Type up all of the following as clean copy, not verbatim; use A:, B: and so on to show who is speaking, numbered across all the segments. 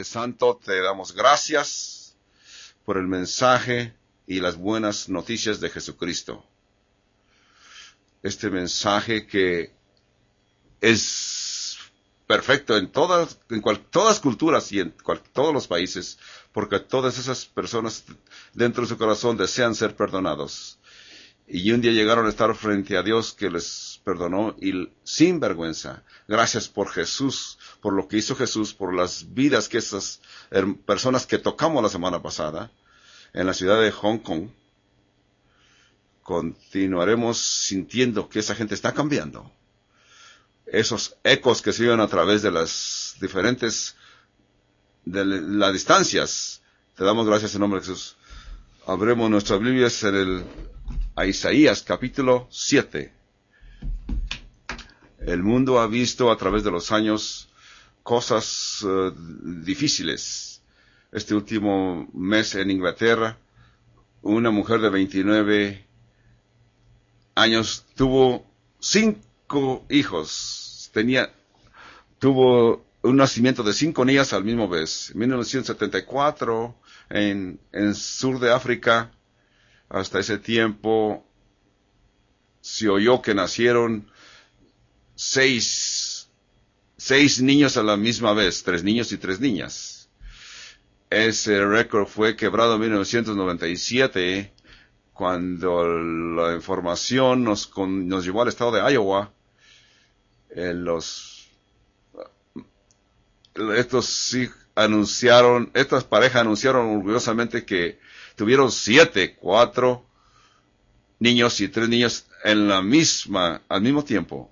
A: Santo, te damos gracias por el mensaje y las buenas noticias de Jesucristo. Este mensaje que es perfecto en todas culturas y en todos los países, porque todas esas personas dentro de su corazón desean ser perdonados. Y un día llegaron a estar frente a Dios que les perdonó y sin vergüenza. Gracias por Jesús, por lo que hizo Jesús, por las vidas que esas personas que tocamos la semana pasada en la ciudad de Hong Kong. Continuaremos sintiendo que esa gente está cambiando. Esos ecos que se oyen a través de las diferentes, de las distancias. Te damos gracias en nombre de Jesús. Abremos nuestras Biblias a Isaías capítulo 7. El mundo ha visto a través de los años cosas difíciles. Este último mes en Inglaterra, una mujer de 29 años tuvo 5 hijos. Tuvo un nacimiento de 5 niñas al mismo vez. En 1974, en sur de África, hasta ese tiempo, se oyó que nacieron 6 niños a la misma vez, 3 niños y 3 niñas. Ese récord fue quebrado en 1997, cuando la información nos llevó al estado de Iowa. Estas parejas anunciaron orgullosamente que tuvieron 4 niños y 3 niñas al mismo tiempo.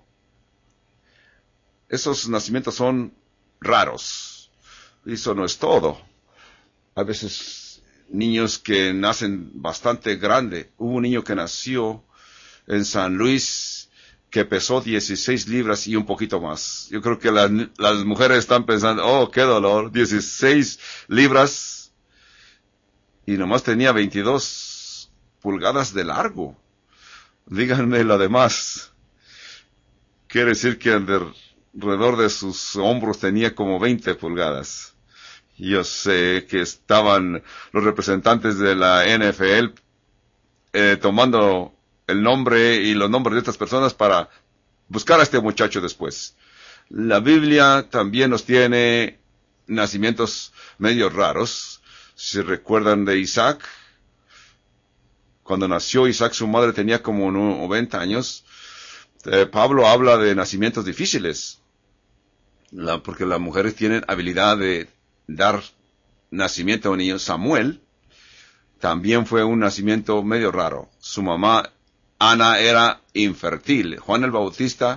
A: Esos nacimientos son raros. Y eso no es todo. A veces niños que nacen bastante grande. Hubo un niño que nació en San Luis que pesó 16 libras y un poquito más. Yo creo que las mujeres están pensando, oh, qué dolor, 16 libras y nomás tenía 22 pulgadas de largo. Díganme lo demás. Quiere decir que alrededor de sus hombros tenía como 20 pulgadas. Yo sé que estaban los representantes de la NFL tomando el nombre y los nombres de estas personas para buscar a este muchacho después. La Biblia también nos tiene nacimientos medio raros. Si recuerdan de Isaac, cuando nació Isaac, su madre tenía como 90 años. Pablo habla de nacimientos difíciles, porque las mujeres tienen habilidad de dar nacimiento a un niño. Samuel también fue un nacimiento medio raro. Su mamá, Ana, era infértil. Juan el Bautista,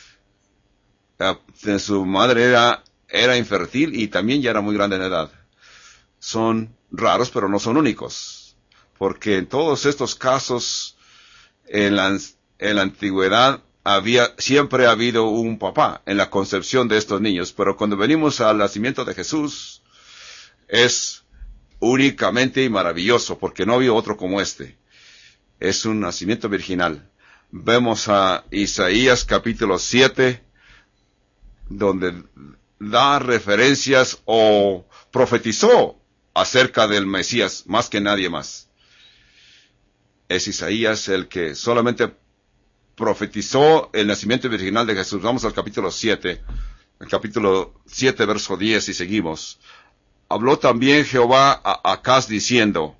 A: su madre era infértil y también ya era muy grande en edad. Son raros, pero no son únicos. Porque en todos estos casos, en la antigüedad, siempre ha habido un papá en la concepción de estos niños. Pero cuando venimos al nacimiento de Jesús, es únicamente y maravilloso, porque no había otro como este. Es un nacimiento virginal. Vemos a Isaías capítulo 7, donde da referencias o profetizó acerca del Mesías más que nadie más. Es Isaías el que solamente profetizó el nacimiento virginal de Jesús. Vamos al capítulo 7, verso 10 y seguimos. Habló también Jehová a Acaz diciendo: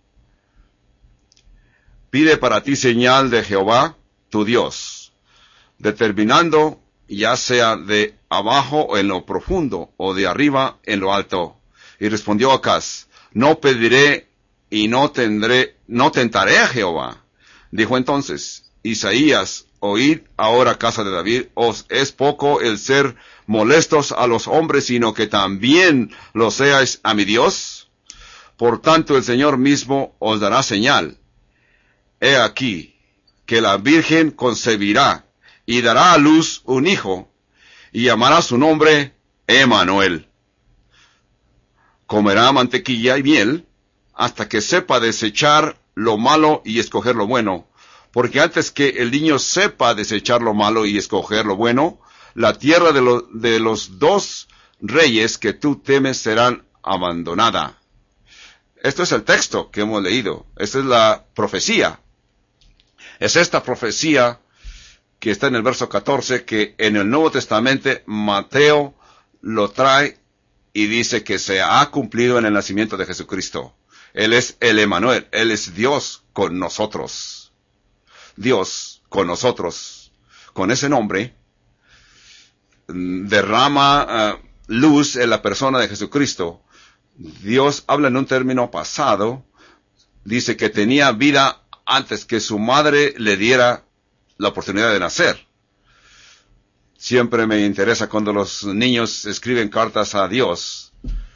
A: pide para ti señal de Jehová, tu Dios, determinando ya sea de abajo o en lo profundo, o de arriba en lo alto. Y respondió Acaz: no pediré y no tentaré a Jehová. Dijo entonces Isaías: oíd ahora, casa de David, os es poco el ser molestos a los hombres, sino que también lo seáis a mi Dios. Por tanto el Señor mismo os dará señal. He aquí que la Virgen concebirá y dará a luz un hijo, y llamará su nombre Emmanuel. Comerá mantequilla y miel hasta que sepa desechar lo malo y escoger lo bueno, porque antes que el niño sepa desechar lo malo y escoger lo bueno, la tierra de los 2 reyes que tú temes serán abandonada. Esto es el texto que hemos leído. Esta es la profecía. Es esta profecía que está en el verso 14, que en el Nuevo Testamento Mateo lo trae y dice que se ha cumplido en el nacimiento de Jesucristo. Él es el Emmanuel, Él es Dios con nosotros. Dios con nosotros. Con ese nombre derrama luz en la persona de Jesucristo. Dios habla en un término pasado, dice que tenía vida antes que su madre le diera la oportunidad de nacer. Siempre me interesa cuando los niños escriben cartas a Dios.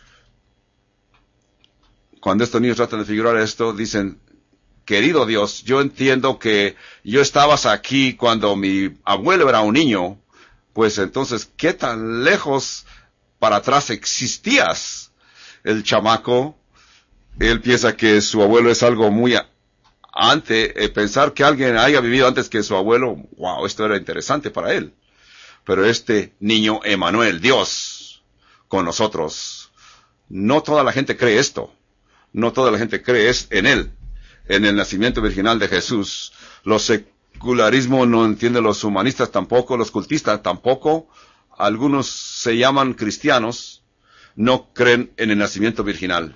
A: Cuando estos niños tratan de figurar esto, dicen, querido Dios, yo entiendo que yo estabas aquí cuando mi abuelo era un niño, pues entonces, ¿qué tan lejos para atrás existías? El chamaco, él piensa que su abuelo es algo muy pensar que alguien haya vivido antes que su abuelo, wow, esto era interesante para él. Pero este niño Emmanuel, Dios, con nosotros, no toda la gente cree esto. No toda la gente cree en él, en el nacimiento virginal de Jesús. Los secularismo no entienden, los humanistas tampoco, los cultistas tampoco. Algunos se llaman cristianos, no creen en el nacimiento virginal.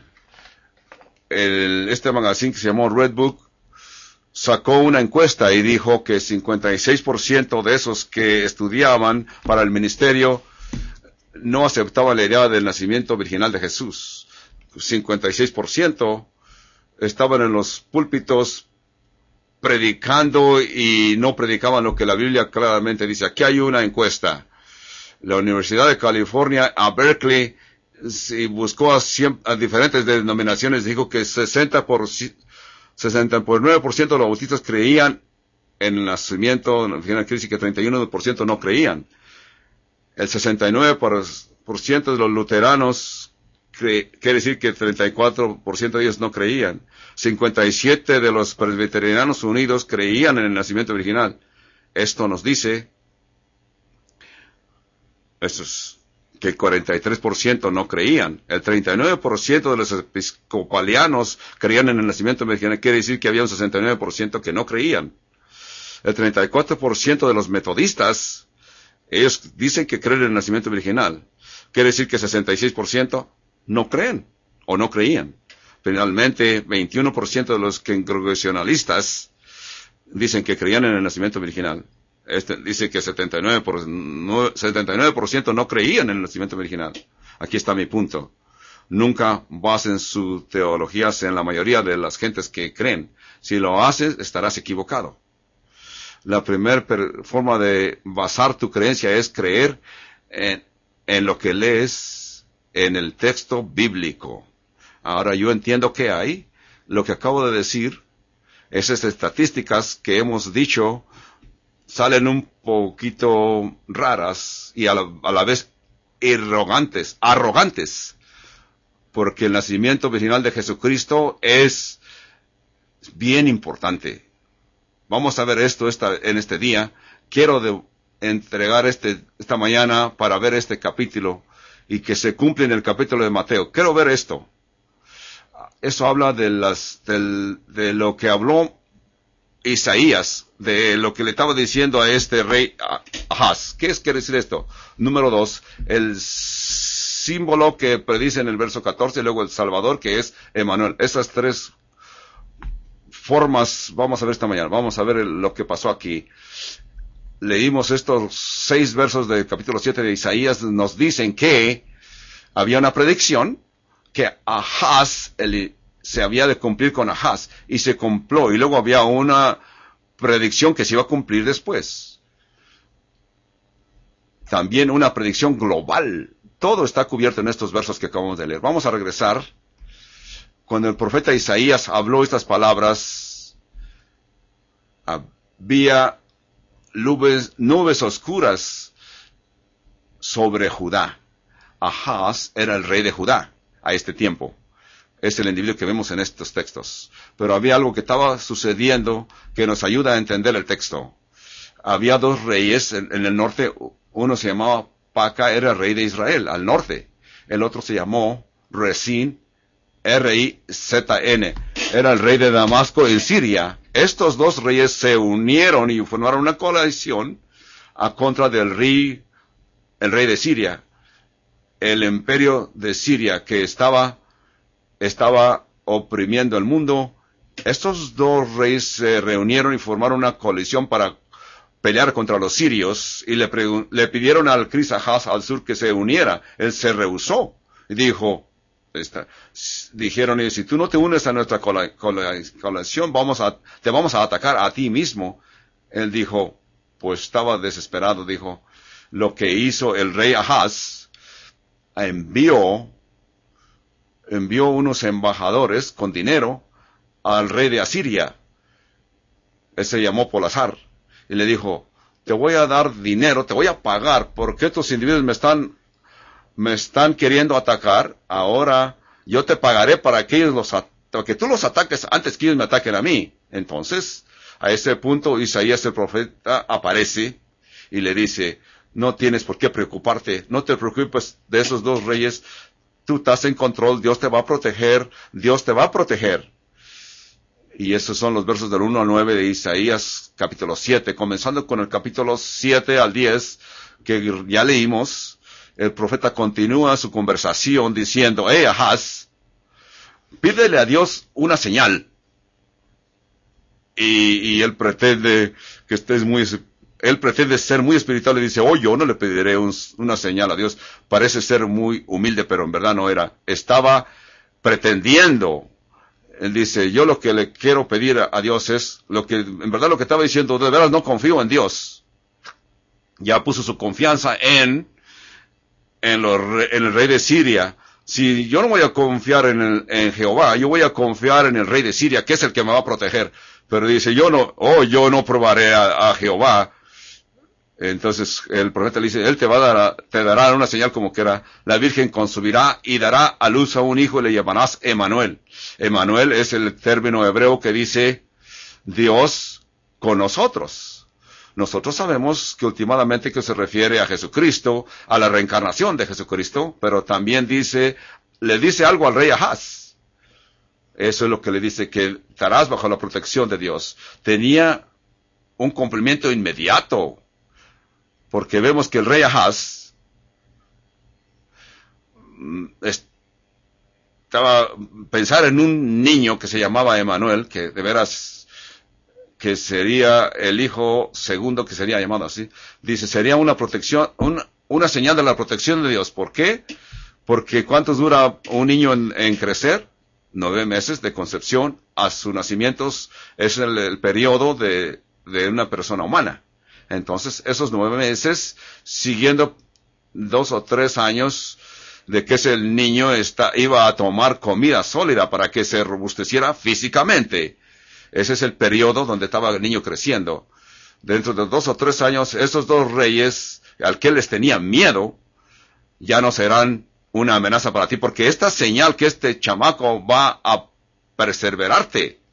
A: Este magazine que se llamó Red Book sacó una encuesta y dijo que 56% de esos que estudiaban para el ministerio no aceptaban la idea del nacimiento virginal de Jesús. 56% estaban en los púlpitos predicando y no predicaban lo que la Biblia claramente dice. Aquí hay una encuesta. La Universidad de California a Berkeley buscó a diferentes denominaciones, dijo que 69% de los bautistas creían en el nacimiento, en la crisis, que 31% no creían. El 69% de los luteranos quiere decir que 34% de ellos no creían. 57% de los presbiterianos unidos creían en el nacimiento virginal. Esto nos dice, que el 43% no creían. El 39% de los episcopalianos creían en el nacimiento virginal. Quiere decir que había un 69% que no creían. El 34% de los metodistas, ellos dicen que creen en el nacimiento virginal. Quiere decir que 66% no creen o no creían. Finalmente, 21% de los congregacionalistas dicen que creían en el nacimiento virginal. Dice que 79% no creían en el nacimiento virginal. Aquí está mi punto. Nunca basen su teología en la mayoría de las gentes que creen. Si lo haces, estarás equivocado. La primera forma de basar tu creencia es creer en lo que lees en el texto bíblico. Ahora yo entiendo que hay. Lo que acabo de decir, esas estadísticas que hemos dicho, salen un poquito raras y a la vez arrogantes, porque el nacimiento virginal de Jesucristo es bien importante. Vamos a ver esto en este día. Quiero entregar esta mañana para ver este capítulo y que se cumple en el capítulo de Mateo. Quiero ver esto. Eso habla de lo que habló Isaías, de lo que le estaba diciendo a este rey Ahaz. ¿Qué quiere decir esto? Número 2, el símbolo que predice en el verso 14, y luego el Salvador, que es Emmanuel. Esas tres formas vamos a ver esta mañana. Vamos a ver lo que pasó aquí. Leímos estos 6 versos del capítulo 7 de Isaías, nos dicen que había una predicción, que Ahaz se había de cumplir con Ahaz, y se cumplió, y luego había una predicción que se iba a cumplir después. También una predicción global. Todo está cubierto en estos versos que acabamos de leer. Vamos a regresar. Cuando el profeta Isaías habló estas palabras, había nubes oscuras sobre Judá. Ahaz era el rey de Judá a este tiempo. Es el individuo que vemos en estos textos. Pero había algo que estaba sucediendo que nos ayuda a entender el texto. Había 2 reyes en el norte. Uno se llamaba Paca, era rey de Israel, al norte. El otro se llamó Rezín, R-I-Z-N. Era el rey de Damasco en Siria. Estos dos reyes se unieron y formaron una coalición a contra del rey, el rey de Siria, el imperio de Siria que estaba oprimiendo el mundo. Estos dos reyes se reunieron y formaron una coalición para pelear contra los sirios y le pidieron al Cris Ahaz al sur que se uniera. Él se rehusó y dijo, dijeron, y si tú no te unes a nuestra coalición, te vamos a atacar a ti mismo. Él dijo, pues estaba desesperado, dijo, lo que hizo el rey Ahaz, envió unos embajadores con dinero al rey de Asiria. Él se llamó Polazar y le dijo, te voy a dar dinero, te voy a pagar porque estos individuos me están queriendo atacar. Ahora yo te pagaré para que tú los ataques antes que ellos me ataquen a mí. Entonces, a ese punto Isaías el profeta aparece y le dice, no tienes por qué preocuparte, no te preocupes de esos dos reyes, tú estás en control, Dios te va a proteger, Dios te va a proteger. Y esos son los versos del 1 al 9 de Isaías capítulo 7, comenzando con el capítulo 7 al 10, que ya leímos. El profeta continúa su conversación diciendo, Ahaz, pídele a Dios una señal. Y él pretende él pretende ser muy espiritual y dice, yo no le pediré una señal a Dios. Parece ser muy humilde, pero en verdad no era. Estaba pretendiendo. Él dice, yo lo que le quiero pedir a Dios es, en verdad lo que estaba diciendo, de veras no confío en Dios. Ya puso su confianza en el rey de Siria. Si yo no voy a confiar en Jehová, yo voy a confiar en el rey de Siria, que es el que me va a proteger. Pero dice, yo no probaré a Jehová. Entonces el profeta le dice, él te dará una señal como que era, la Virgen concebirá y dará a luz a un hijo y le llamarás Emanuel. Emanuel es el término hebreo que dice Dios con nosotros. Nosotros sabemos que últimamente que se refiere a Jesucristo, a la reencarnación de Jesucristo, pero también le dice algo al rey Ahaz. Eso es lo que le dice, que estarás bajo la protección de Dios. Tenía un cumplimiento inmediato, porque vemos que el rey Ahaz pensar en un niño que se llamaba Emanuel, que de veras que sería el hijo segundo, que sería llamado así, dice, sería una protección, una señal de la protección de Dios. ¿Por qué? Porque ¿cuánto dura un niño en crecer? 9 meses de concepción a su nacimiento es el periodo de una persona humana. Entonces, esos 9 meses, siguiendo 2 o 3 años de que ese niño iba a tomar comida sólida para que se robusteciera físicamente. Ese es el periodo donde estaba el niño creciendo. Dentro de 2 o 3 años, esos dos reyes, al que les tenía miedo, ya no serán una amenaza para ti, porque esta señal que este chamaco va a perseverar.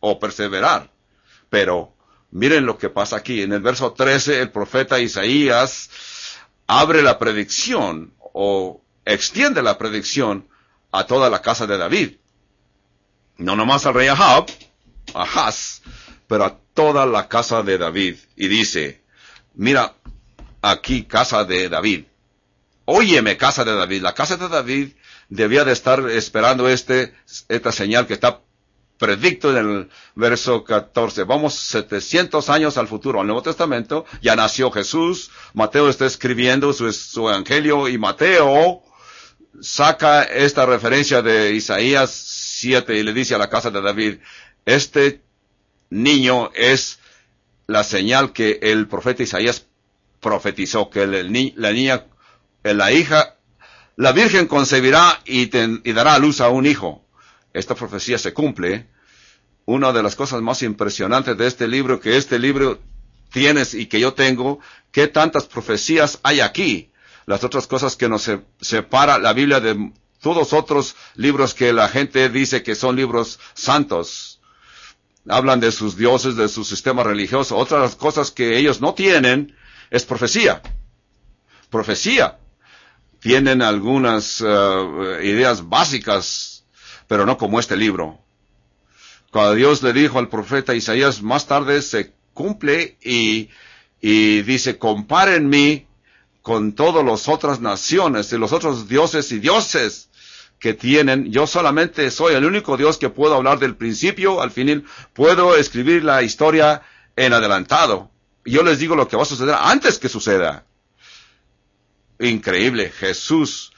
A: Pero miren lo que pasa aquí. En el verso 13, el profeta Isaías abre la predicción, o extiende la predicción a toda la casa de David. No nomás al rey Ahaz, pero a toda la casa de David. Y dice, mira, aquí casa de David. Óyeme, casa de David. La casa de David debía de estar esperando esta señal que está predicto en el verso 14. Vamos 700 años al futuro. Al Nuevo Testamento ya nació Jesús. Mateo está escribiendo su evangelio y Mateo saca esta referencia de Isaías 7 y le dice a la casa de David, este niño es la señal que el profeta Isaías profetizó, que la Virgen concebirá y dará a luz a un hijo. Esta profecía se cumple. Una de las cosas más impresionantes de este libro, que este libro tienes y que yo tengo, ¿qué tantas profecías hay aquí? Las otras cosas que nos separa la Biblia de todos otros libros que la gente dice que son libros santos. Hablan de sus dioses, de su sistema religioso. Otras cosas que ellos no tienen es profecía. Profecía. tienen algunas ideas básicas, pero no como este libro. Cuando Dios le dijo al profeta Isaías, más tarde se cumple y dice, compárenme con todas las otras naciones y los otros dioses y dioses que tienen. Yo solamente soy el único Dios que puedo hablar del principio al final. Puedo escribir la historia en adelantado. Yo les digo lo que va a suceder antes que suceda. Increíble. Jesús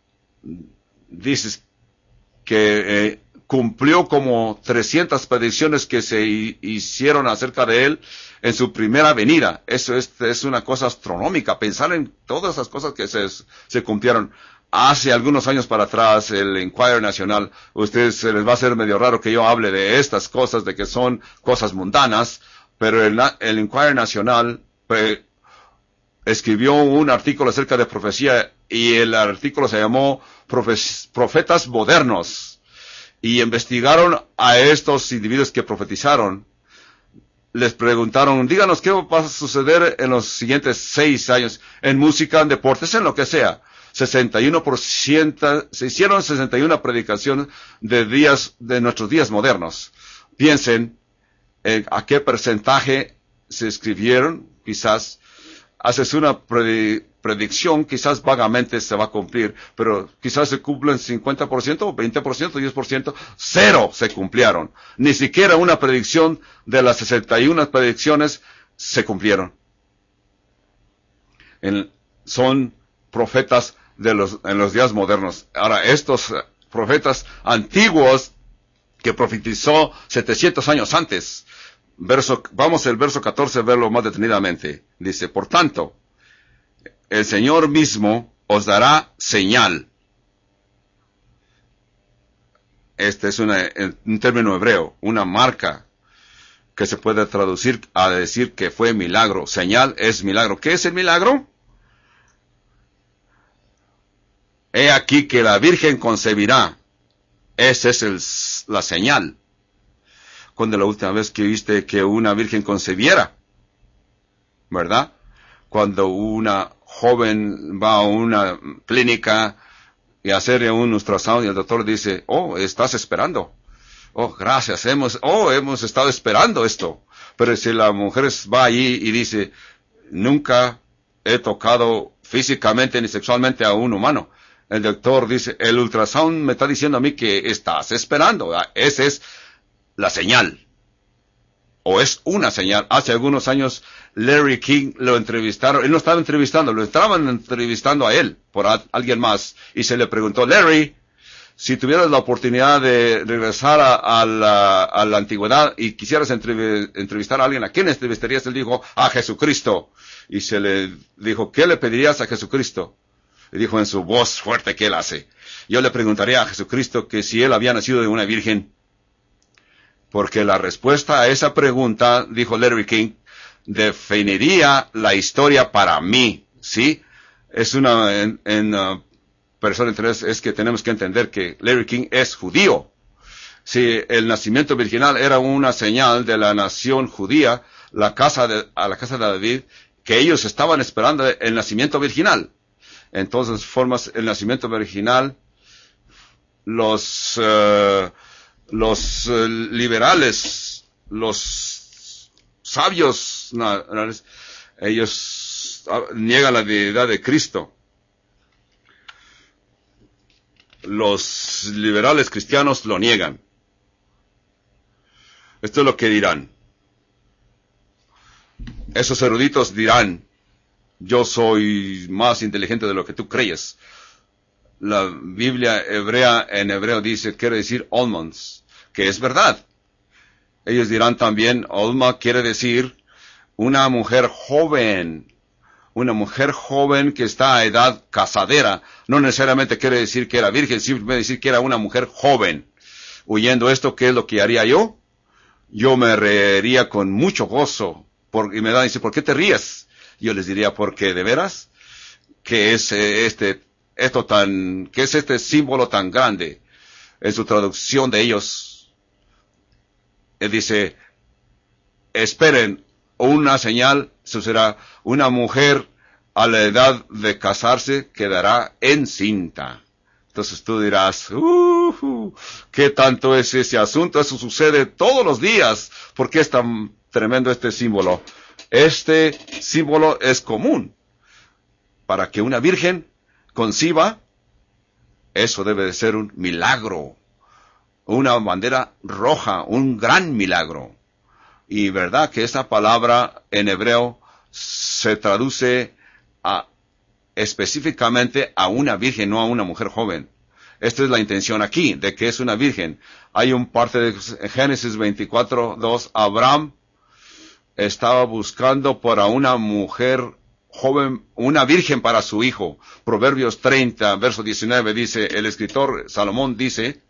A: dice que cumplió como 300 predicciones que se hicieron acerca de él en su primera venida. Eso es una cosa astronómica. Pensar en todas esas cosas que se cumplieron. Hace algunos años para atrás, el Enquirer Nacional, ustedes se les va a hacer medio raro que yo hable de estas cosas, de que son cosas mundanas, pero el Enquirer Nacional escribió un artículo acerca de profecía y el artículo se llamó Profetas Modernos. Y investigaron a estos individuos que profetizaron. Les preguntaron, díganos qué va a suceder en los siguientes 6 años, en música, en deportes, en lo que sea. 61%, se hicieron 61 predicaciones de nuestros días modernos. Piensen a qué porcentaje se escribieron, quizás. Haces una predicción, quizás vagamente se va a cumplir, pero quizás se cumplen 50%, 20%, 10%, cero se cumplieron. Ni siquiera una predicción de las 61 predicciones se cumplieron. Son profetas en los días modernos. Ahora, estos profetas antiguos que profetizó 700 años antes, vamos al verso 14 a verlo más detenidamente. Dice, por tanto, el Señor mismo os dará señal. Este es un término hebreo, una marca que se puede traducir a decir que fue milagro. Señal es milagro. ¿Qué es el milagro? He aquí que la Virgen concebirá. Esa es la señal. Cuando la última vez que viste que una virgen concebiera, ¿verdad? Cuando una joven va a una clínica y hacer un ultrasonido y el doctor dice, oh, estás esperando. Oh, gracias, hemos estado esperando esto. Pero si la mujer va allí y dice, nunca he tocado físicamente ni sexualmente a un humano. El doctor dice, el ultrasound me está diciendo a mí que estás esperando. Esa es la señal. O es una señal. Hace algunos años, Larry King lo entrevistaron. Él no estaba entrevistando, lo estaban entrevistando a él por alguien más. Y se le preguntó, Larry, si tuvieras la oportunidad de regresar a la antigüedad y quisieras entrevistar a alguien, ¿a quién entrevistarías? Él dijo, a Jesucristo. Y se le dijo, ¿qué le pedirías a Jesucristo? Y dijo en su voz fuerte que él hace, yo le preguntaría a Jesucristo que si él había nacido de una virgen. Porque la respuesta a esa pregunta, dijo Larry King, definiría la historia para mí, ¿sí? Es persona interés es que tenemos que entender que Larry King es judío. Si el nacimiento virginal era una señal de la nación judía, a la casa de David, que ellos estaban esperando el nacimiento virginal. Entonces, formas el nacimiento virginal, los liberales, los sabios, ellos niegan la deidad de Cristo. Los liberales cristianos lo niegan. Esto es lo que dirán. Esos eruditos dirán, yo soy más inteligente de lo que tú crees. La Biblia hebrea en hebreo quiere decir almons, que es verdad. Ellos dirán también, alma quiere decir una mujer joven que está a edad casadera. No necesariamente quiere decir que era virgen, simplemente decir que era una mujer joven. Oyendo esto, ¿qué es lo que haría yo? Yo me reiría con mucho gozo. Y me dice, ¿por qué te ríes? Yo les diría, porque de veras, que es este símbolo tan grande. En su traducción de ellos, él dice, esperen una señal, eso será una mujer a la edad de casarse quedará encinta. Entonces tú dirás, ¿qué tanto es ese asunto? Eso sucede todos los días. ¿Por qué es tan tremendo este símbolo? Este símbolo es común. Para que una virgen conciba, eso debe de ser un milagro. Una bandera roja, un gran milagro. Y verdad que esa palabra en hebreo se traduce específicamente a una virgen, no a una mujer joven. Esta es la intención aquí, de que es una virgen. Hay un parte de Génesis 24:2, Abraham estaba buscando para una mujer joven, una virgen para su hijo. Proverbios 30, verso 19 dice, el escritor Salomón dice,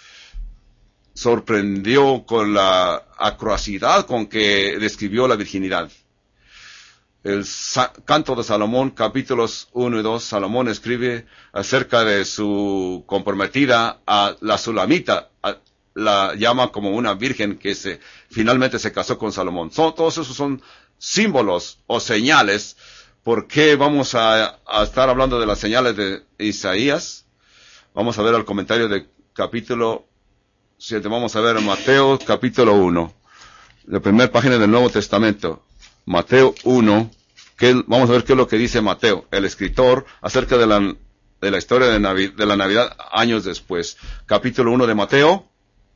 A: sorprendió con la acrobacidad con que describió la virginidad. El Canto de Salomón, capítulos 1 y 2, Salomón escribe acerca de su comprometida a la Sulamita, la llama como una virgen que finalmente se casó con Salomón. Todos esos son símbolos o señales. ¿Por qué vamos a estar hablando de las señales de Isaías? Vamos a ver el comentario de capítulo 7. Vamos a ver Mateo capítulo 1. La primera página del Nuevo Testamento. Mateo 1. Vamos a ver qué es lo que dice Mateo, el escritor, acerca de la historia de la Navidad años después. Capítulo 1 de Mateo.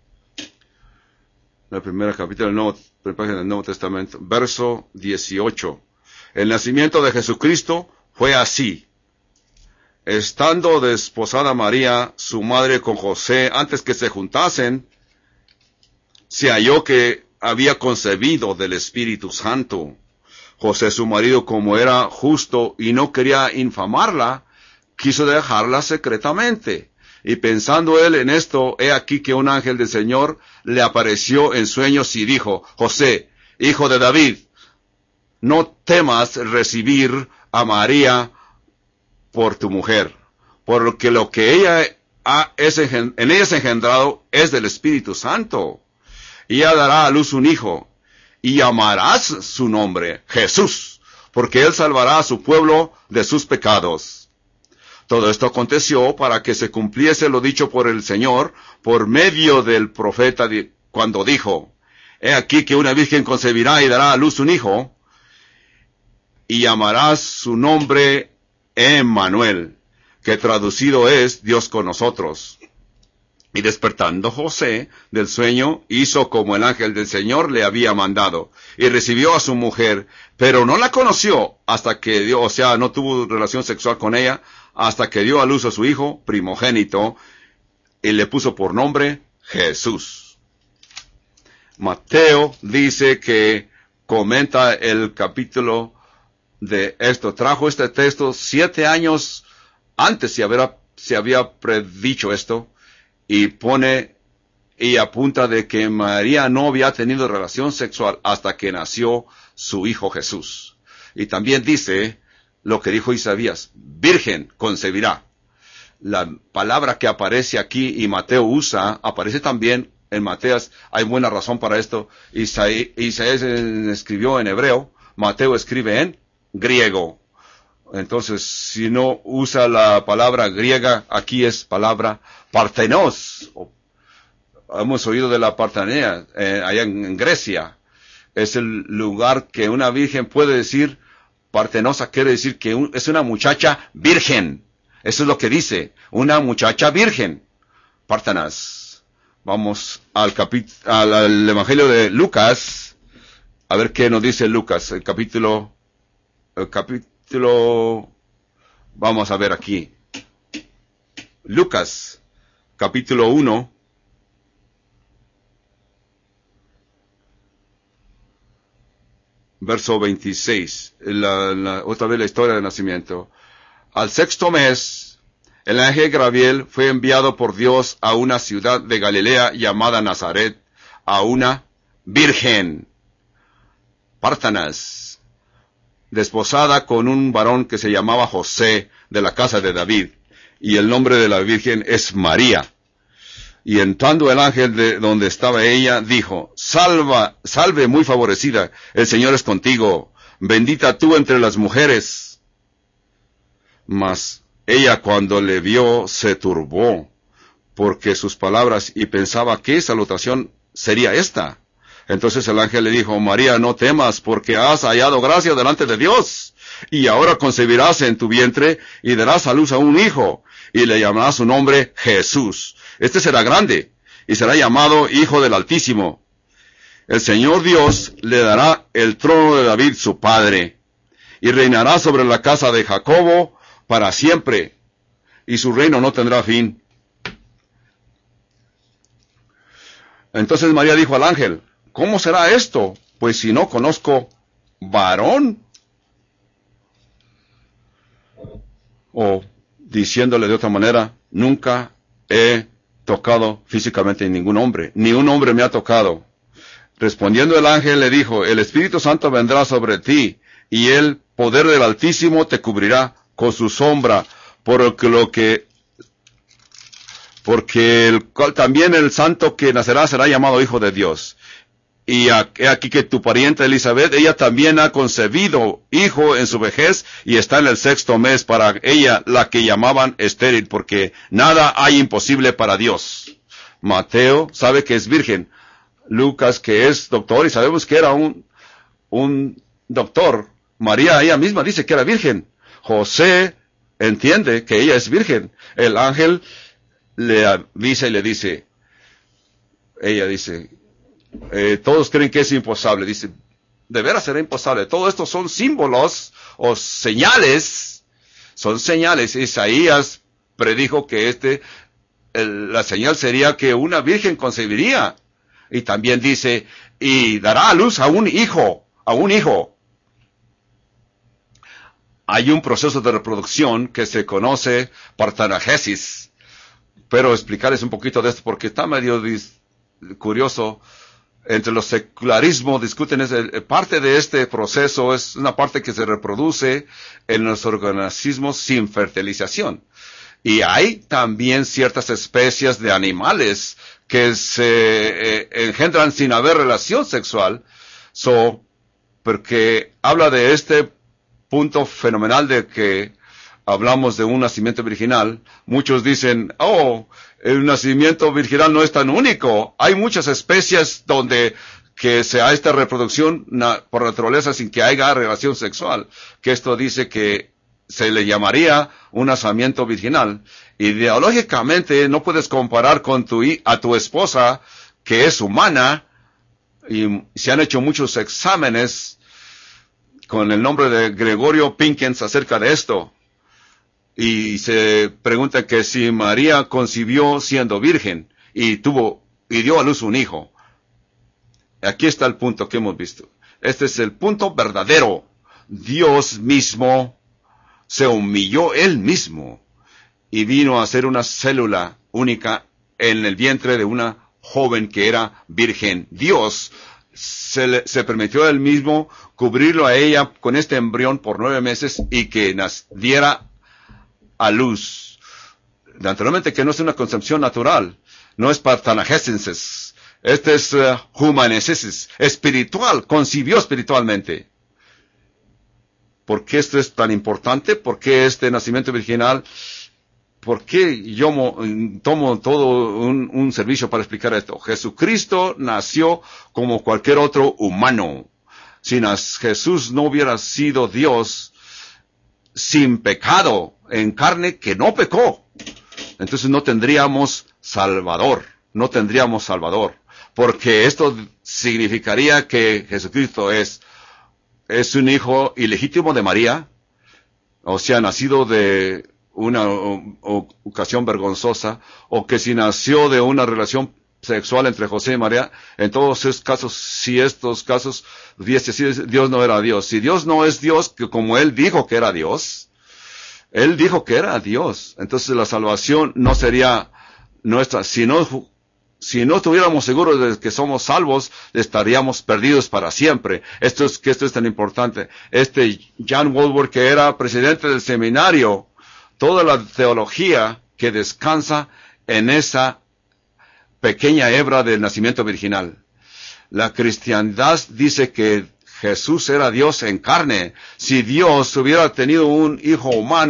A: La primera capítulo página del Nuevo Testamento. Verso 18. El nacimiento de Jesucristo fue así. Estando desposada María, su madre, con José, antes que se juntasen, se halló que había concebido del Espíritu Santo. José, su marido, como era justo y no quería infamarla, quiso dejarla secretamente. Y pensando él en esto, he aquí que un ángel del Señor le apareció en sueños y dijo, José, hijo de David, no temas recibir a María por tu mujer, porque lo que ella en ella es engendrado es del Espíritu Santo. Y ella dará a luz un hijo, y llamarás su nombre Jesús, porque él salvará a su pueblo de sus pecados. Todo esto aconteció para que se cumpliese lo dicho por el Señor, por medio del profeta, cuando dijo, he aquí que una virgen concebirá y dará a luz un hijo, y llamarás su nombre Emmanuel, que traducido es Dios con nosotros. Y despertando José del sueño, hizo como el ángel del Señor le había mandado, y recibió a su mujer, pero no la conoció hasta que dio, no tuvo relación sexual con ella, hasta que dio a luz a su hijo primogénito, y le puso por nombre Jesús. Mateo dice que comenta el capítulo de esto, trajo este texto 7 años antes se había predicho esto, y apunta de que María no había tenido relación sexual hasta que nació su hijo Jesús. Y también dice lo que dijo Isaías, virgen concebirá. La palabra que aparece aquí y Mateo usa, aparece también en Mateas, hay buena razón para esto. Isaías escribió en hebreo, Mateo escribe en griego. Entonces, si no usa la palabra griega, aquí es palabra partenos. Hemos oído de la partenea, allá en Grecia. Es el lugar que una virgen puede decir, partenosa quiere decir que es una muchacha virgen. Eso es lo que dice, una muchacha virgen. Partenas. Vamos al Evangelio de Lucas, a ver qué nos dice Lucas, el capítulo, vamos a ver aquí. Lucas, capítulo 1. Verso 26. Otra vez la historia del nacimiento. Al 6º mes, el ángel Gabriel fue enviado por Dios a una ciudad de Galilea llamada Nazaret, a una virgen, Partanas, desposada con un varón que se llamaba José, de la casa de David, y el nombre de la virgen es María. Y entrando el ángel de donde estaba ella, dijo, salve muy favorecida, el Señor es contigo, bendita tú entre las mujeres. Mas ella cuando le vio se turbó porque sus palabras y pensaba qué salutación sería esta. Entonces el ángel le dijo, María, no temas porque has hallado gracia delante de Dios. Y ahora concebirás en tu vientre y darás a luz a un hijo y le llamarás su nombre Jesús. Este será grande y será llamado Hijo del Altísimo. El Señor Dios le dará el trono de David su padre y reinará sobre la casa de Jacobo para siempre, y su reino no tendrá fin. Entonces María dijo al ángel, ¿cómo será esto? Pues si no conozco varón. O diciéndole de otra manera, nunca he tocado físicamente a ningún hombre, ni un hombre me ha tocado. Respondiendo el ángel le dijo, el Espíritu Santo vendrá sobre ti, y el poder del Altísimo te cubrirá con su sombra, porque también el santo que nacerá será llamado Hijo de Dios. Y he aquí que tu pariente Elizabeth, ella también ha concebido hijo en su vejez, y está en el 6º mes, para ella la que llamaban estéril, porque nada hay imposible para Dios. Mateo sabe que es virgen. Lucas, que es doctor, y sabemos que era un doctor. María, ella misma dice que era virgen. José entiende que ella es virgen. El ángel le avisa y le dice, ella dice, todos creen que es imposible. Dice, de veras será imposible. Todo esto son símbolos o señales. Son señales. Isaías predijo que la señal sería que una virgen concebiría. Y también dice, y dará a luz a un hijo, Hay un proceso de reproducción que se conoce partenogenesis. Pero explicarles un poquito de esto porque está medio curioso. Entre los secularismos discuten, parte de este proceso es una parte que se reproduce en los organismos sin fertilización. Y hay también ciertas especies de animales que se engendran sin haber relación sexual. Porque habla de este punto fenomenal de que hablamos de un nacimiento virginal. Muchos dicen, el nacimiento virginal no es tan único. Hay muchas especies donde que se ha esta reproducción por naturaleza sin que haya relación sexual. Que esto dice que se le llamaría un nacimiento virginal. Ideológicamente no puedes comparar con a tu esposa, que es humana, y se han hecho muchos exámenes con el nombre de Gregorio Pickens acerca de esto. Y se pregunta que si María concibió siendo virgen y dio a luz un hijo. Aquí está el punto que hemos visto. Este es el punto verdadero. Dios mismo se humilló él mismo y vino a ser una célula única en el vientre de una joven que era virgen. Dios se permitió él mismo cubrirlo a ella con este embrión por 9 meses y que diera a luz. Naturalmente que no es una concepción natural, no es partenogenesis, este es humanesis, espiritual, concibió espiritualmente. ¿Por qué esto es tan importante? ¿Por qué este nacimiento virginal? ¿Por qué yo tomo todo un servicio para explicar esto? Jesucristo nació como cualquier otro humano. Si Jesús no hubiera sido Dios sin pecado en carne que no pecó, entonces no tendríamos Salvador. Porque esto significaría que Jesucristo es un hijo ilegítimo de María, o sea, nacido de una ocasión vergonzosa, o que si nació de una relación sexual entre José y María. En todos estos casos, Dios no era Dios. Si Dios no es Dios, que como Él dijo que era Dios, entonces la salvación no sería nuestra. Si no estuviéramos seguros de que somos salvos, estaríamos perdidos para siempre. Esto es tan importante. John Walworth, que era presidente del seminario, toda la teología que descansa en esa pequeña hebra del nacimiento virginal. La cristiandad dice que Jesús era Dios en carne. Si Dios hubiera tenido un hijo humano,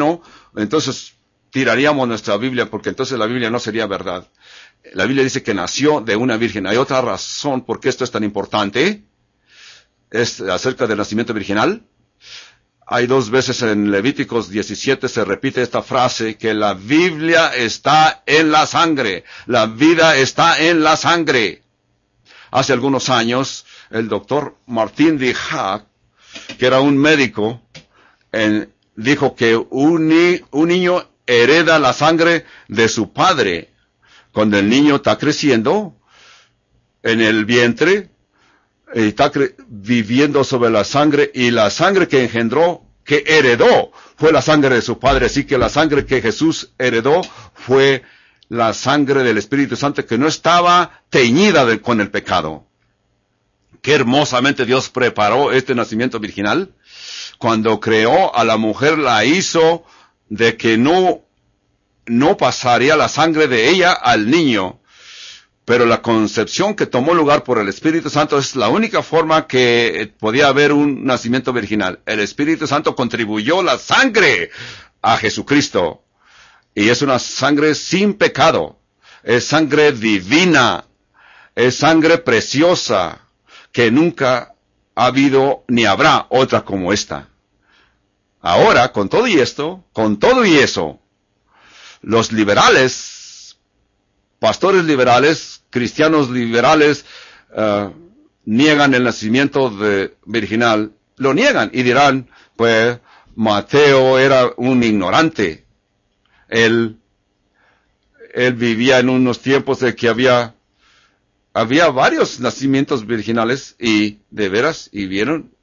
A: entonces tiraríamos nuestra Biblia, porque entonces la Biblia no sería verdad. La Biblia dice que nació de una virgen. Hay otra razón por qué esto es tan importante. Es acerca del nacimiento virginal. Hay 2 veces en Levíticos 17 se repite esta frase, que la Biblia está en la sangre. La vida está en la sangre. Hace algunos años, el doctor Martín de Haag, que era un médico, dijo que un niño hereda la sangre de su padre. Cuando el niño está creciendo en el vientre, está viviendo sobre la sangre, y la sangre que engendró, que heredó, fue la sangre de su padre. Así que la sangre que Jesús heredó fue la sangre del Espíritu Santo, que no estaba teñida con el pecado. Qué hermosamente Dios preparó este nacimiento virginal. Cuando creó a la mujer, la hizo de que no pasaría la sangre de ella al niño. Pero la concepción que tomó lugar por el Espíritu Santo es la única forma que podía haber un nacimiento virginal. El Espíritu Santo contribuyó la sangre a Jesucristo. Y es una sangre sin pecado. Es sangre divina. Es sangre preciosa, que nunca ha habido ni habrá otra como esta. Ahora, con todo y esto, con todo y eso, los liberales, pastores liberales, cristianos liberales, niegan el nacimiento virginal. Lo niegan y dirán, pues, Mateo era un ignorante. Él vivía en unos tiempos de que había varios nacimientos virginales, y de veras, y vieron,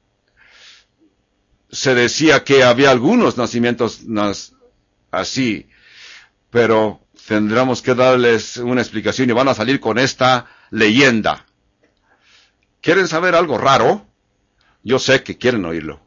A: se decía que había algunos nacimientos así, pero tendremos que darles una explicación, y van a salir con esta leyenda. ¿Quieren saber algo raro? Yo sé que quieren oírlo.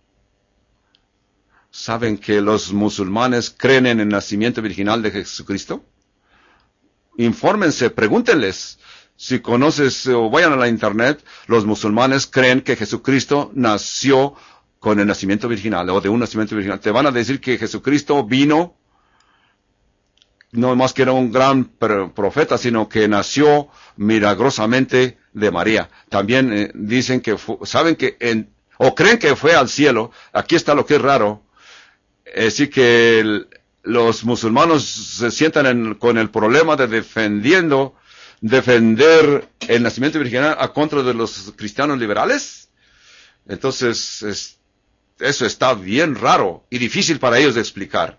A: ¿Saben que los musulmanes creen en el nacimiento virginal de Jesucristo? Infórmense, pregúntenles. Si conoces o vayan a la internet, los musulmanes creen que Jesucristo nació con el nacimiento virginal, o de un nacimiento virginal. Te van a decir que Jesucristo vino, no más que era un gran profeta, sino que nació milagrosamente de María. También dicen que, saben que, o creen que fue al cielo. Aquí está lo que es raro. Así que los musulmanes se sientan con el problema de defender el nacimiento virginal a contra de los cristianos liberales. Entonces, eso está bien raro y difícil para ellos de explicar.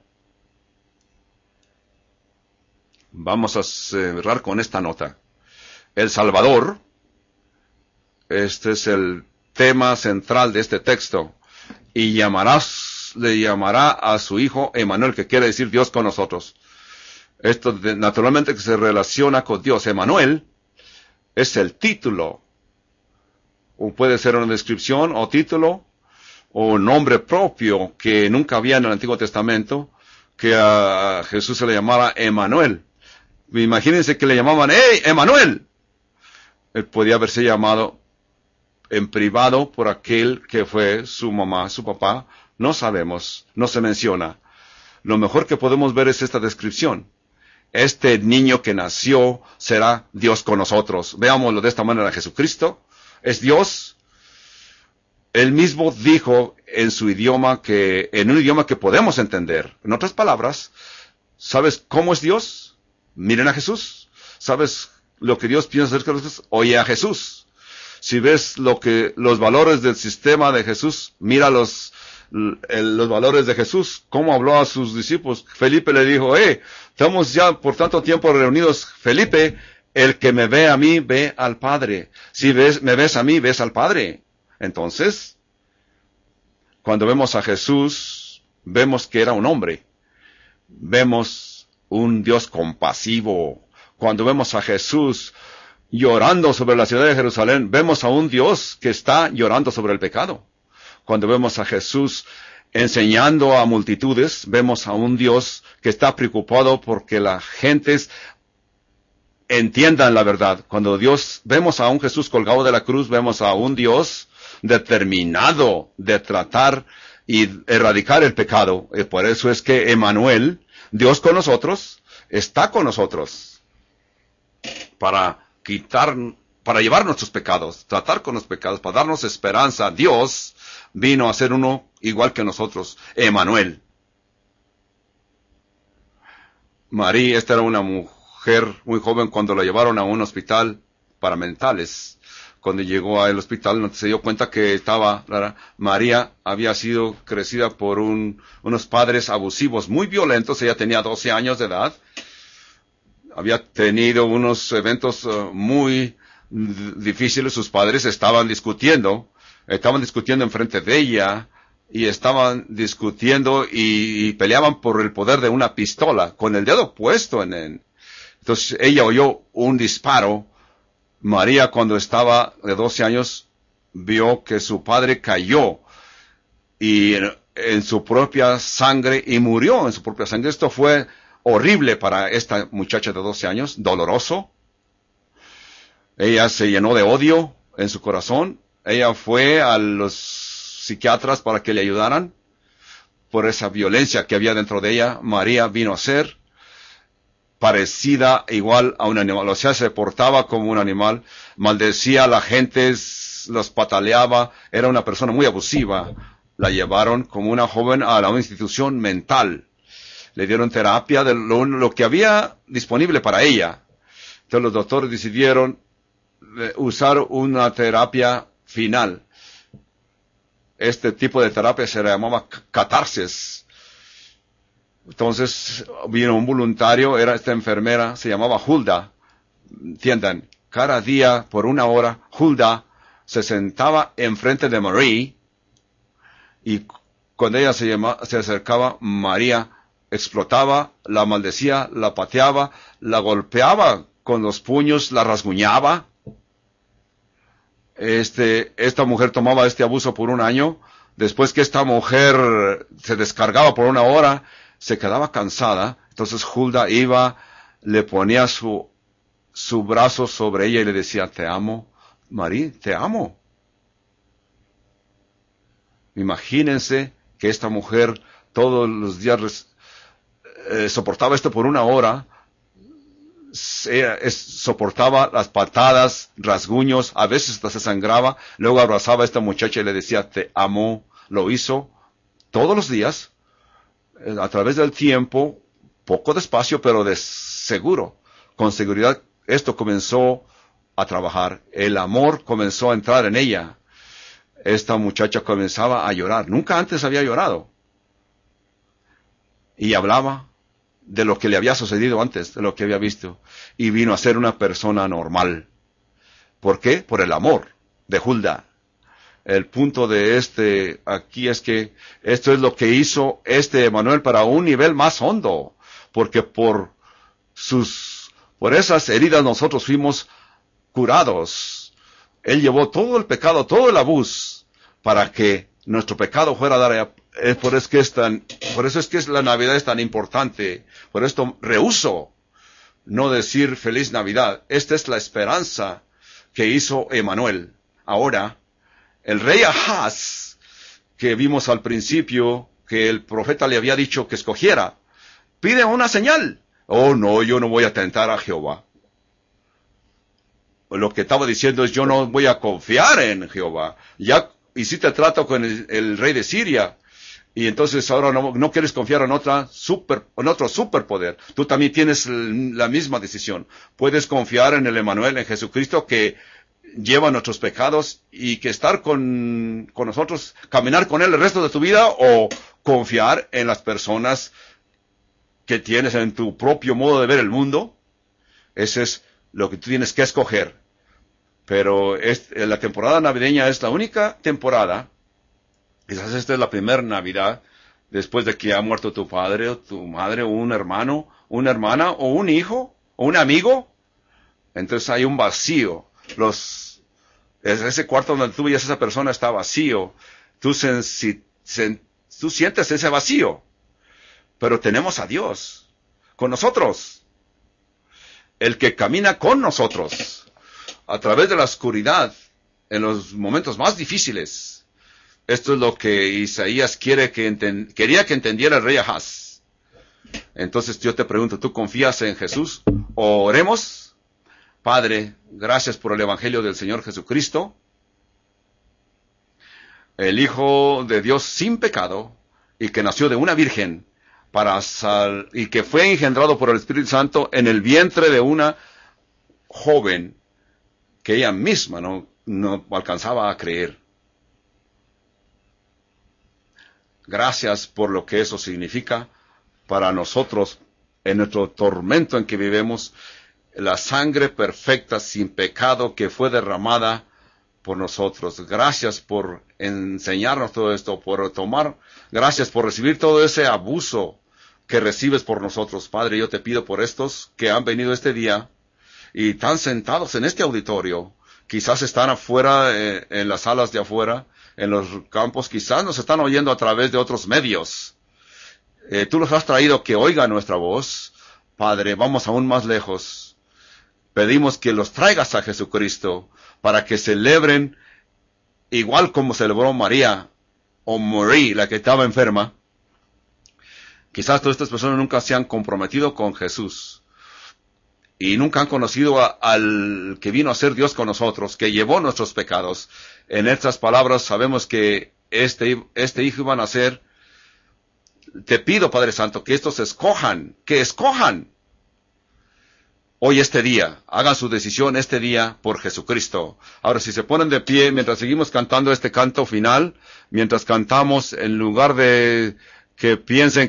A: Vamos a cerrar con esta nota. El Salvador, este es el tema central de este texto, y le llamará a su hijo Emmanuel, que quiere decir Dios con nosotros. Esto naturalmente que se relaciona con Dios. Emmanuel es el título, o puede ser una descripción o título, o nombre propio que nunca había en el Antiguo Testamento, que a Jesús se le llamara Emmanuel. Imagínense que le llamaban, ¡Hey, Emmanuel! Él podía haberse llamado en privado por aquel que fue su mamá, su papá. No sabemos, no se menciona. Lo mejor que podemos ver es esta descripción. Este niño que nació será Dios con nosotros. Veámoslo de esta manera. Jesucristo es Dios. Él mismo dijo en su idioma, en un idioma que podemos entender. En otras palabras, ¿sabes cómo es Dios? Miren a Jesús. ¿Sabes lo que Dios piensa acerca de Jesús? Oye a Jesús. Si ves los valores del sistema de Jesús, mira los valores de Jesús, cómo habló a sus discípulos. Felipe le dijo, estamos ya por tanto tiempo reunidos. Felipe, el que me ve a mí, ve al Padre. Si me ves a mí, ves al Padre. Entonces, cuando vemos a Jesús, vemos que era un hombre. Vemos un Dios compasivo. Cuando vemos a Jesús llorando sobre la ciudad de Jerusalén, vemos a un Dios que está llorando sobre el pecado. Cuando vemos a Jesús enseñando a multitudes, vemos a un Dios que está preocupado porque las gentes entiendan la verdad. Cuando vemos a un Jesús colgado de la cruz, vemos a un Dios determinado de tratar y erradicar el pecado. Por eso es que Emmanuel, Dios con nosotros, está con nosotros para llevar nuestros pecados, tratar con los pecados, para darnos esperanza. Dios vino a ser uno igual que nosotros, Emmanuel. María, esta era una mujer muy joven cuando la llevaron a un hospital para mentales. Cuando llegó al hospital se dio cuenta que María había sido crecida por unos padres abusivos, muy violentos. Ella tenía 12 años de edad. Había tenido unos eventos muy difíciles. Sus padres estaban discutiendo enfrente de ella, y estaban discutiendo y peleaban por el poder de una pistola, con el dedo puesto en él. Entonces ella oyó un disparo. María, cuando estaba de 12 años, vio que su padre cayó en su propia sangre y murió en su propia sangre. Esto fue horrible para esta muchacha de 12 años, doloroso. Ella se llenó de odio en su corazón. Ella fue a los psiquiatras para que le ayudaran por esa violencia que había dentro de ella. María vino a ser parecida igual a un animal, o sea, se portaba como un animal, maldecía a la gente, los pataleaba, era una persona muy abusiva. La llevaron como una joven a una institución mental. Le dieron terapia de lo que había disponible para ella. Entonces los doctores decidieron usar una terapia final. Este tipo de terapia se llamaba catarsis. Entonces vino un voluntario, era esta enfermera, se llamaba Hulda. Entiendan, cada día por 1 hora, Hulda se sentaba enfrente de Marie, y cuando ella se acercaba, María explotaba, la maldecía, la pateaba, la golpeaba con los puños, la rasguñaba. Esta mujer tomaba este abuso por 1 año. Después que esta mujer se descargaba por 1 hora, se quedaba cansada. Entonces Hulda iba, le ponía su brazo sobre ella y le decía: te amo, María, te amo. Imagínense que esta mujer todos los días soportaba esto por 1 hora. Soportaba las patadas, rasguños, a veces hasta se sangraba. Luego abrazaba a esta muchacha y le decía: te amo. Lo hizo todos los días, a través del tiempo, poco despacio, pero seguro, con seguridad. Esto comenzó a trabajar. El amor comenzó a entrar en ella. Esta muchacha comenzaba a llorar. Nunca antes había llorado. Y hablaba de lo que le había sucedido antes, de lo que había visto. Y vino a ser una persona normal. ¿Por qué? Por el amor de Hulda. El punto de aquí es que esto es lo que hizo Emmanuel para un nivel más hondo. Porque por esas heridas nosotros fuimos curados. Él llevó todo el pecado, todo el abuso, para que nuestro pecado fuera dar. Por eso es que la Navidad es tan importante. Por esto rehúso no decir feliz Navidad. Esta es la esperanza que hizo Emmanuel. Ahora, el rey Ahaz, que vimos al principio, que el profeta le había dicho que escogiera, pide una señal. Oh no, yo no voy a tentar a Jehová. Lo que estaba diciendo es: yo no voy a confiar en Jehová. Ya hiciste trato con el rey de Siria, y entonces ahora no quieres confiar en otro superpoder. Tú también tienes la misma decisión. Puedes confiar en el Emmanuel, en Jesucristo, que lleva nuestros pecados, y que estar con nosotros, caminar con Él el resto de tu vida, o confiar en las personas que tienes, en tu propio modo de ver el mundo. Ese es lo que tú tienes que escoger. Pero la temporada navideña es la única temporada, quizás esta es la primera Navidad, después de que ha muerto tu padre, o tu madre, o un hermano, una hermana, o un hijo, o un amigo. Entonces hay un vacío. Ese cuarto donde tú veías a esa persona está vacío. Tú sientes ese vacío. Pero tenemos a Dios con nosotros, el que camina con nosotros a través de la oscuridad en los momentos más difíciles. Esto es lo que Isaías quería que entendiera el rey Ahaz. Entonces yo te pregunto, ¿tú confías en Jesús? Oremos. Padre, gracias por el Evangelio del Señor Jesucristo, el Hijo de Dios sin pecado, y que nació de una virgen, y que fue engendrado por el Espíritu Santo en el vientre de una joven que ella misma no alcanzaba a creer. Gracias por lo que eso significa para nosotros en nuestro tormento en que vivimos, la sangre perfecta sin pecado que fue derramada por nosotros. Gracias por enseñarnos todo esto, gracias por recibir todo ese abuso que recibes por nosotros. Padre, yo te pido por estos que han venido este día y están sentados en este auditorio, quizás están afuera, en las salas de afuera, en los campos, quizás nos están oyendo a través de otros medios. Tú los has traído que oigan nuestra voz. Padre, vamos aún más lejos. Pedimos que los traigas a Jesucristo para que celebren igual como celebró María o Marie, la que estaba enferma. Quizás todas estas personas nunca se han comprometido con Jesús y nunca han conocido al que vino a ser Dios con nosotros, que llevó nuestros pecados. En estas palabras sabemos que este hijo iba a nacer. Te pido, Padre Santo, que estos escojan hoy este día, hagan su decisión este día por Jesucristo. Ahora, si se ponen de pie mientras seguimos cantando este canto final, mientras cantamos, en lugar de que piensen